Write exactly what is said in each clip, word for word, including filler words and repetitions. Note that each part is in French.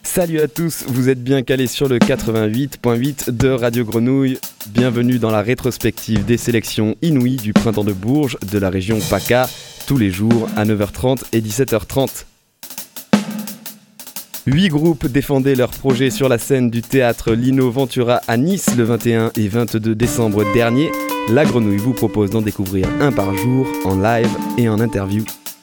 Salut à tous, vous êtes bien calés sur le quatre-vingt-huit virgule huit de Radio Grenouille. Bienvenue dans la rétrospective des sélections inouïes du printemps de Bourges de la région PACA, tous les jours à neuf heures trente et dix-sept heures trente. Huit groupes défendaient leur projet sur la scène du théâtre Lino Ventura à Nice le vingt et un et vingt-deux décembre dernier. La Grenouille vous propose d'en découvrir un par jour, en live et en interview.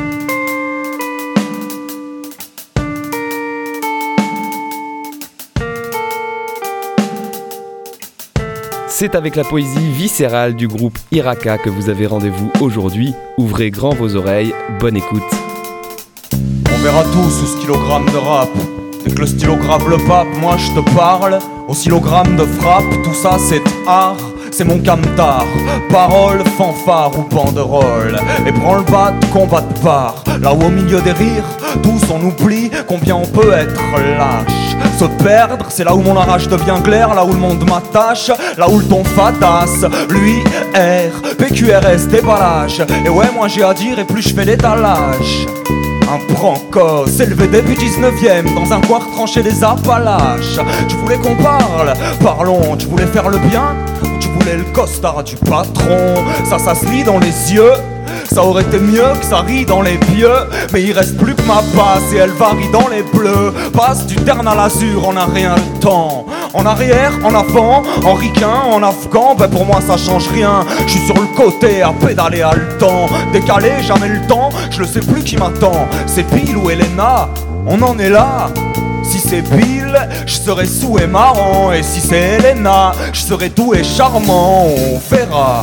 C'est avec la poésie viscérale du groupe Iraka que vous avez rendez-vous aujourd'hui. Ouvrez grand vos oreilles, bonne écoute. On verra tout sous stylogramme de rap. Dès que le stylo grave le pape, moi je te parle. Au stylogramme de frappe, tout ça c'est art. C'est mon camtar, parole, fanfare ou banderole. Et branle-bas de combat de part. Là où au milieu des rires, tous on oublie combien on peut être lâche. Se perdre, c'est là où mon arrache devient clair. Là où le monde m'attache, là où le ton fadasse. Lui, R, P Q R S, déballage. Et ouais, moi j'ai à dire et plus je fais l'étalage. Un branco s'élevé début dix-neuvième dans un coin retranché des Appalaches. Tu voulais qu'on parle, parlons. Tu voulais faire le bien ou tu voulais le costard du patron. Ça, ça se lit dans les yeux. Ça aurait été mieux que ça rit dans les pieux. Mais il reste plus que ma passe et elle varie dans les bleus. Passe du terne à l'azur, on n'a rien le temps. En arrière, en avant, en ricain, en afghan. Ben pour moi ça change rien. Je suis sur le côté à pédaler haletant. Décalé, jamais le temps, je le sais plus qui m'attend. C'est Bill ou Elena, on en est là. Si c'est Bill, je serai sous et marrant. Et si c'est Elena, je serai doux et charmant. On verra.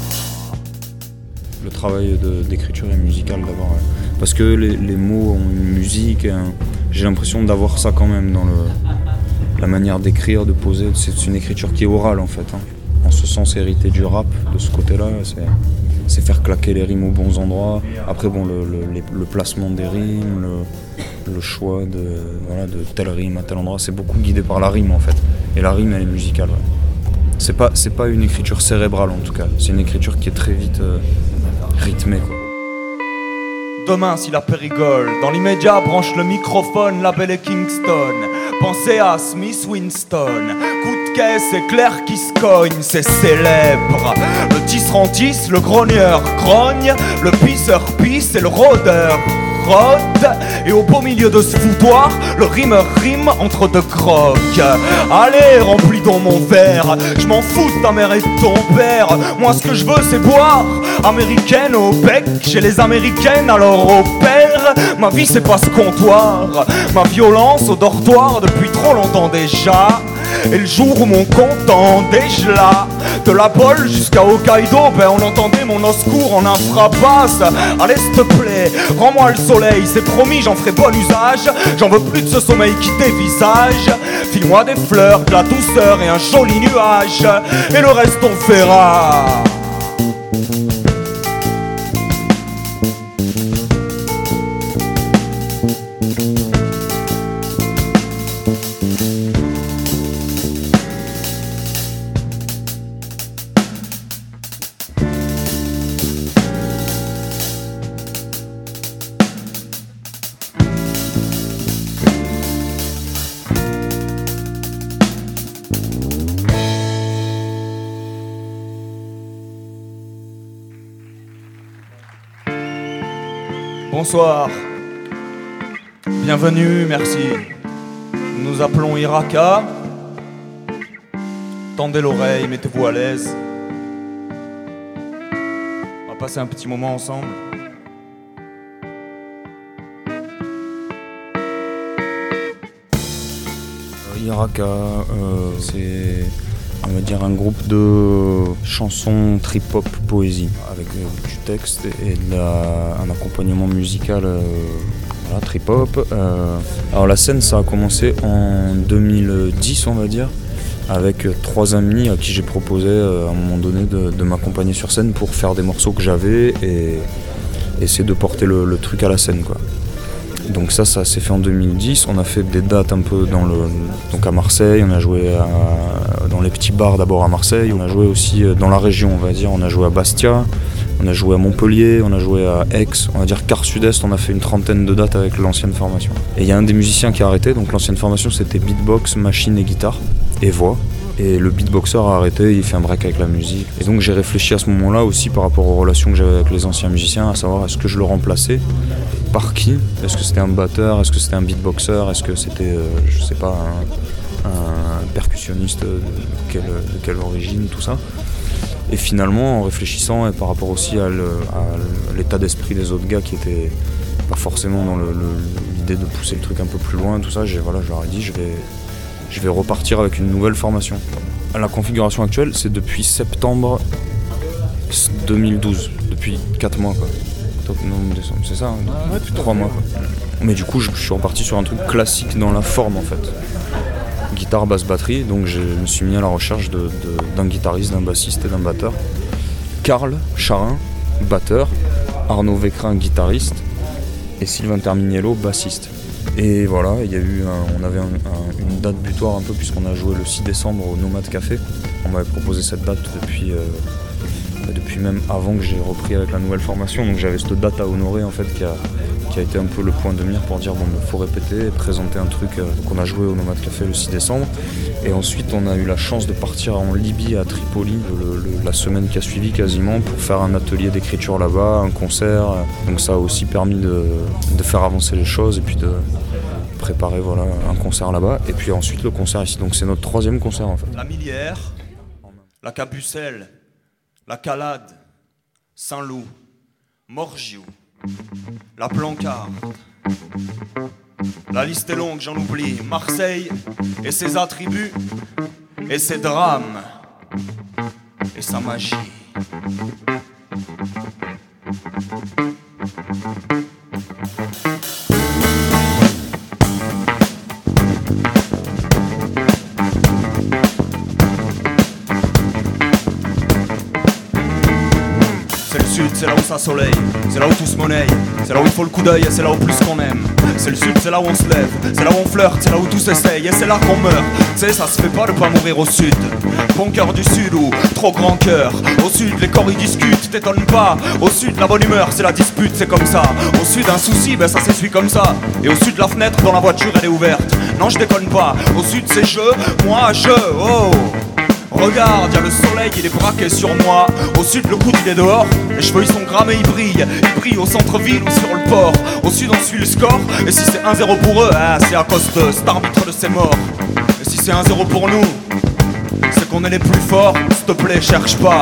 Le travail de, d'écriture est musical d'abord, ouais. Parce que les, les mots ont une musique, hein. J'ai l'impression d'avoir ça quand même dans le, la manière d'écrire, de poser. C'est une écriture qui est orale en fait, hein. En ce sens hérité du rap, de ce côté-là, c'est, c'est faire claquer les rimes aux bons endroits. Après bon, le, le, les, le placement des rimes, le, le choix de, voilà, de telle rime à tel endroit, c'est beaucoup guidé par la rime en fait. Et la rime elle est musicale, ouais. C'est pas, c'est pas une écriture cérébrale en tout cas, c'est une écriture qui est très vite euh, rythmée quoi. Demain si la paix rigole, dans l'immédiat branche le microphone, label et Kingston. Pensez à Smith Winston, coup de caisse éclair qui se cogne, c'est célèbre. Le tisserand-tisse, le grogneur grogne, le pisseur pisse et le rôdeur rôde. Et au beau milieu de ce foutoir, le rimeur rime entre deux crocs. Allez, remplis donc mon verre, je m'en fous de ta mère et de ton père. Moi ce que je veux c'est boire, américaine au bec, chez les américaines alors au père. Ma vie c'est pas ce comptoir, ma violence au dortoir depuis trop longtemps déjà. Et le jour où mon compte en dégelà, de la Bolle jusqu'à Hokkaido, ben on entendait mon oscour en infrabasse. Allez s'il te plaît, rends-moi le soleil, c'est promis j'en ferai bon usage. J'en veux plus de ce sommeil qui dévisage. File-moi des fleurs, de la douceur et un joli nuage. Et le reste on verra. Bonsoir, bienvenue, merci. Nous nous appelons Iraka. Tendez l'oreille, mettez-vous à l'aise. On va passer un petit moment ensemble. Iraka, euh, c'est on va dire un groupe de chansons trip-hop poésie avec euh, du texte et de la, un accompagnement musical euh, voilà, trip-hop. Euh, alors la scène ça a commencé en deux mille dix on va dire avec trois amis à qui j'ai proposé euh, à un moment donné de, de m'accompagner sur scène pour faire des morceaux que j'avais et essayer de porter le, le truc à la scène quoi. Donc ça, ça s'est fait en deux mille dix. On a fait des dates un peu dans le, donc à Marseille. On a joué à, dans les petits bars d'abord à Marseille. On a joué aussi dans la région, on va dire. On a joué à Bastia. On On a joué à Montpellier, on a joué à Aix, on va dire quart sud-est, on a fait une trentaine de dates avec l'ancienne formation. Et il y a un des musiciens qui a arrêté, donc l'ancienne formation c'était beatbox, machine et guitare, et voix. Et le beatboxer a arrêté, il fait un break avec la musique. Et donc j'ai réfléchi à ce moment-là aussi par rapport aux relations que j'avais avec les anciens musiciens, à savoir est-ce que je le remplaçais, par qui? Est-ce que c'était un batteur, est-ce que c'était un beatboxer, est-ce que c'était, euh, je sais pas, un, un percussionniste de quelle, de quelle origine, tout ça. Et finalement, en réfléchissant et par rapport aussi à, le, à l'état d'esprit des autres gars qui étaient pas forcément dans le, le, l'idée de pousser le truc un peu plus loin, tout ça, j'ai, voilà, je leur ai dit je vais, je vais repartir avec une nouvelle formation. La configuration actuelle, c'est depuis septembre deux mille douze, depuis quatre mois quoi. Novembre, décembre, c'est ça, hein, ouais, depuis trois mois quoi. Mais du coup, je, je suis reparti sur un truc classique dans la forme en fait. Guitare, basse, batterie, donc je me suis mis à la recherche de, de, d'un guitariste, d'un bassiste et d'un batteur. Karl Charin, batteur, Arnaud Vécrin, guitariste, et Sylvain Terminiello, bassiste. Et voilà, il y a eu un, on avait un, un, une date butoir un peu puisqu'on a joué le six décembre au Nomade Café. On m'avait proposé cette date depuis, euh, depuis même avant que j'ai repris avec la nouvelle formation, donc j'avais cette date à honorer en fait qui a, qui a été un peu le point de mire pour dire bon il faut répéter, présenter un truc euh, qu'on a joué au Nomade Café le six décembre. Et ensuite on a eu la chance de partir en Libye à Tripoli le, le, la semaine qui a suivi quasiment pour faire un atelier d'écriture là-bas, un concert. Donc ça a aussi permis de, de faire avancer les choses et puis de préparer voilà, un concert là-bas. Et puis ensuite le concert ici, donc c'est notre troisième concert en fait. La Millière, la Capucelle, la Calade, Saint-Loup, Morgiou, la Plancarde. La liste est longue, j'en oublie. Marseille et ses attributs et ses drames et sa magie. C'est là où ça soleille, c'est là où tout se monnaie, c'est là où il faut le coup d'œil et c'est là où plus qu'on aime. C'est le sud, c'est là où on se lève, c'est là où on flirte, c'est là où tout s'essaye et c'est là qu'on meurt. Tu sais, ça se fait pas de pas mourir au sud. Bon cœur du sud ou trop grand cœur. Au sud, les corps ils discutent, t'étonnes pas. Au sud, la bonne humeur, c'est la dispute, c'est comme ça. Au sud, un souci, ben ça s'essuie comme ça. Et au sud, la fenêtre dans la voiture, elle est ouverte. Non, je déconne pas. Au sud, c'est je, moi, je, oh. Regarde, y'a le soleil, il est braqué sur moi. Au sud, le coude, il est dehors. Les cheveux, ils sont grammes et ils brillent. Ils brillent au centre-ville ou sur le port. Au sud, on suit le score. Et si c'est un zéro pour eux, ah, c'est à cause de cet arbitre de ses morts. Et si c'est un zéro pour nous, c'est qu'on est les plus forts. S'il te plaît, cherche pas.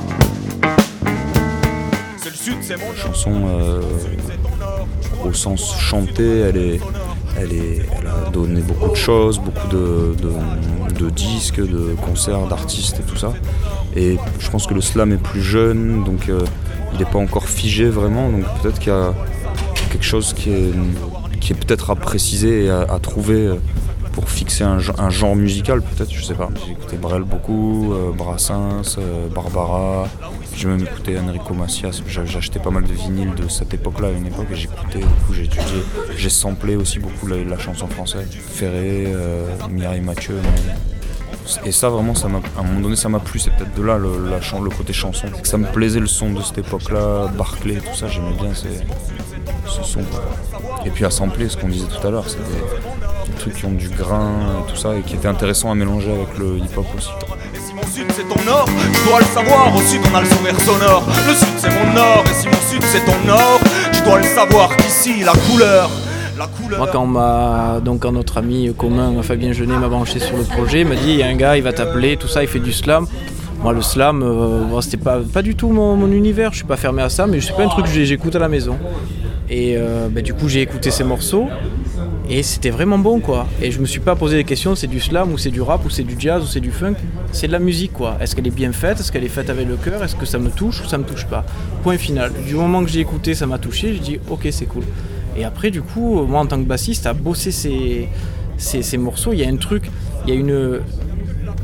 C'est le sud, c'est mon chanson euh, au sens chanté, elle est... Elle, est, elle a donné beaucoup de choses, beaucoup de, de, de disques, de concerts, d'artistes et tout ça. Et je pense que le slam est plus jeune, donc euh, il n'est pas encore figé vraiment. Donc peut-être qu'il y a quelque chose qui est, qui est peut-être à préciser et à, à trouver pour fixer un, un genre musical, peut-être, je sais pas. J'ai écouté Brel beaucoup, euh, Brassens, euh, Barbara. J'ai même écouté Enrico Macias. J'ai acheté pas mal de vinyles de cette époque-là, à une époque, et j'écoutais beaucoup, j'ai étudié. J'ai samplé aussi beaucoup la, la chanson française. Ferré, euh, Mireille Mathieu. Mais... Et ça, vraiment, ça m'a, à un moment donné, ça m'a plu. C'est peut-être de là le, la, le côté chanson. Ça me plaisait le son de cette époque-là, Barclay, tout ça, j'aimais bien ces, ce son. Et puis à sampler, ce qu'on disait tout à l'heure, c'est des, des trucs qui ont du grain et tout ça, et qui étaient intéressants à mélanger avec le hip-hop aussi. Mon sud c'est ton nord, tu dois le savoir. Au sud on a le sourire sonore. Le sud c'est mon nord, et si mon sud c'est ton nord, tu dois le savoir qu'ici la couleur, la couleur. Moi quand on m'a, donc quand notre ami commun Fabien Genet m'a branché sur le projet, il m'a dit il y a un gars, il va t'appeler, tout ça, il fait du slam. Moi le slam, euh, bon, c'était pas, pas du tout mon, mon univers, je suis pas fermé à ça, mais c'est pas un truc que j'écoute à la maison. Et euh, bah, du coup j'ai écouté ces morceaux. Et c'était vraiment bon quoi. Et je me suis pas posé des questions, c'est du slam ou c'est du rap ou c'est du jazz ou c'est du funk. C'est de la musique quoi. Est-ce qu'elle est bien faite? Est-ce qu'elle est faite avec le cœur? Est-ce que ça me touche ou ça me touche pas? Point final. Du moment que j'ai écouté, ça m'a touché, j'ai dit ok c'est cool. Et après du coup, moi en tant que bassiste, à bosser ces, ces, ces morceaux, il y a un truc, il y a une...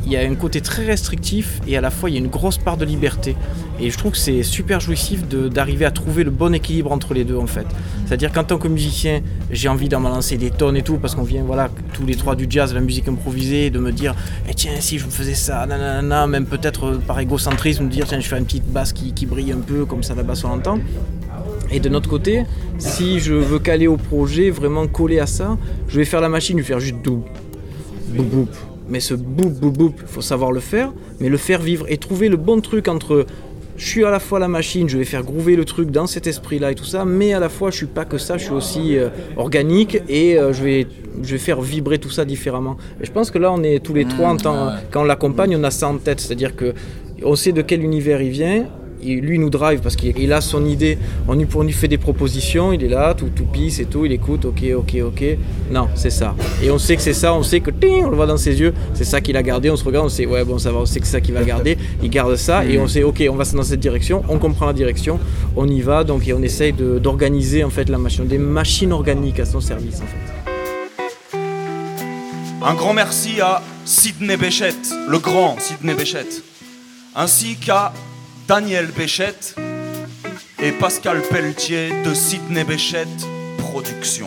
il y a un côté très restrictif et à la fois il y a une grosse part de liberté. Et je trouve que c'est super jouissif de, d'arriver à trouver le bon équilibre entre les deux en fait. C'est-à-dire qu'en tant que musicien, j'ai envie d'en balancer des tonnes et tout, parce qu'on vient voilà, tous les trois du jazz, de la musique improvisée, de me dire eh, tiens si je me faisais ça, nanana, même peut-être par égocentrisme, me dire tiens je fais une petite basse qui, qui brille un peu, comme ça la basse on l'entend. Et de notre côté, si je veux caler au projet, vraiment coller à ça, je vais faire la machine, je vais faire juste doub, boum boum. Mais ce boum boum boum, il faut savoir le faire, mais le faire vivre et trouver le bon truc entre je suis à la fois la machine, je vais faire groover le truc dans cet esprit-là et tout ça, mais à la fois je suis pas que ça, je suis aussi euh, organique et euh, je vais je vais faire vibrer tout ça différemment. Et je pense que là on est tous les trois en temps, quand on l'accompagne, on a ça en tête, c'est-à-dire que on sait de quel univers il vient. Et lui nous drive parce qu'il a son idée, on lui, on lui fait des propositions, il est là, tout, tout pisse et tout, il écoute, ok, ok, ok, non, c'est ça. Et on sait que c'est ça, on sait que, ting, on le voit dans ses yeux, c'est ça qu'il a gardé, on se regarde, on sait, ouais bon ça va, on sait que c'est ça qu'il va garder, il garde ça et on sait, ok, on va dans cette direction, on comprend la direction, on y va, donc et on essaye de, d'organiser en fait la machine, des machines organiques à son service en fait. Un grand merci à Sidney Béchette, le grand Sidney Béchette, ainsi qu'à Daniel Béchette et Pascal Pelletier de Sidney Béchette Production.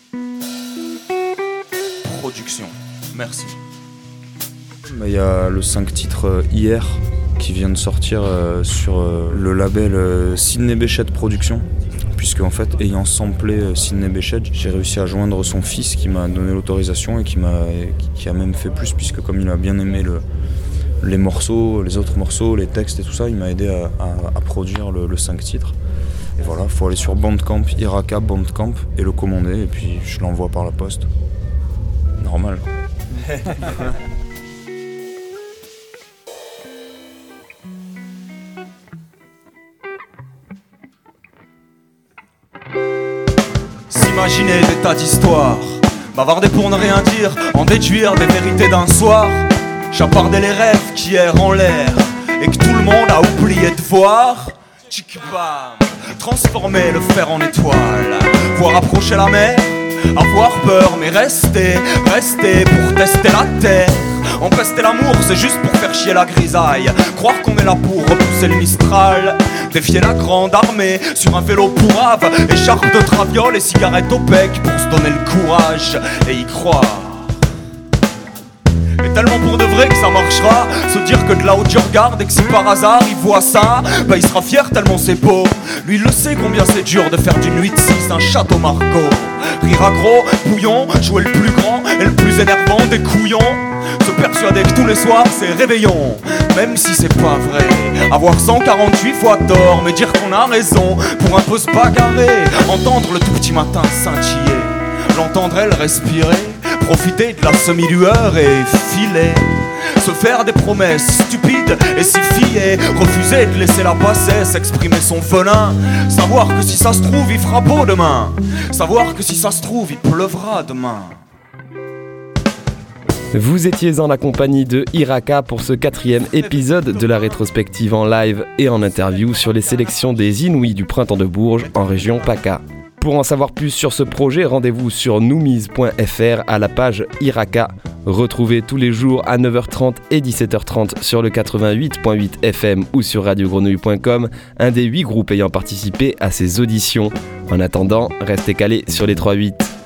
Production, merci. Il y a le cinq titres euh, Hier qui vient de sortir euh, sur euh, le label euh, Sidney Béchette Production. Puisque en fait, ayant samplé euh, Sidney Béchette, j'ai réussi à joindre son fils qui m'a donné l'autorisation et qui, m'a, qui, qui a même fait plus, puisque comme il a bien aimé le... les morceaux, les autres morceaux, les textes et tout ça, il m'a aidé à, à, à produire le, le cinq titres. Et voilà, il faut aller sur Bandcamp, Iraka Bandcamp, et le commander, et puis je l'envoie par la poste. Normal. S'imaginer des tas d'histoires, bavarder pour ne rien dire, en déduire des vérités d'un soir. Chaparder les rêves qui errent en l'air et que tout le monde a oublié de voir. Tchik-bam, transformer le fer en étoile, voir approcher la mer, avoir peur mais rester, rester pour tester la terre. Empester l'amour c'est juste pour faire chier la grisaille, croire qu'on est là pour repousser le Mistral. Défier la grande armée sur un vélo pourrave, écharpe de traviole et cigarette au bec pour se donner le courage et y croire. Et tellement pour de vrai que ça marchera, se dire que de là où tu regardes et que si par hasard il voit ça, bah il sera fier tellement c'est beau. Lui il le sait combien c'est dur de faire d'une nuit de six un château Margaux. Rire à gros, bouillon, jouer le plus grand et le plus énervant des couillons. Se persuader que tous les soirs c'est réveillon, même si c'est pas vrai. Avoir cent quarante-huit fois tort, mais dire qu'on a raison pour un peu se bagarrer. Entendre le tout petit matin scintiller, l'entendre elle respirer, profiter de la semi-lueur et filer. Se faire des promesses stupides et s'y fier, refuser de laisser la passer, s'exprimer son venin. Savoir que si ça se trouve il fera beau demain, savoir que si ça se trouve il pleuvra demain. Vous étiez en la compagnie de Iraka pour ce quatrième épisode de la rétrospective en live et en interview sur les sélections des Inouïs du Printemps de Bourges en région PACA. Pour en savoir plus sur ce projet, rendez-vous sur noumise point f r à la page Iraka. Retrouvez tous les jours à neuf heures trente et dix-sept heures trente sur le quatre-vingt-huit point huit F M ou sur radio grenouille point com, un des huit groupes ayant participé à ces auditions. En attendant, restez calés sur les trois huit.